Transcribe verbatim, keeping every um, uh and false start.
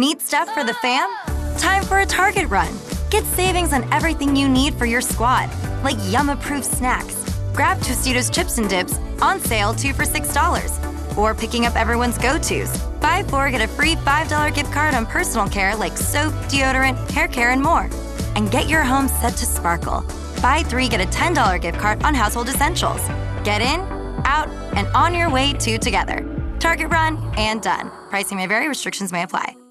Need stuff for the fam? Time for a Target run. Get savings on everything you need for your squad, like Yum-approved snacks. Grab Tostitos chips and dips, on sale two for six dollars. Or picking up everyone's go-tos. Buy four, get a free five dollar gift card on personal care like soap, deodorant, hair care, and more. And get your home set to sparkle. Buy three, get a ten dollar gift card on household essentials. Get in, out, and on your way to together. Target run and done. Pricing may vary, restrictions may apply.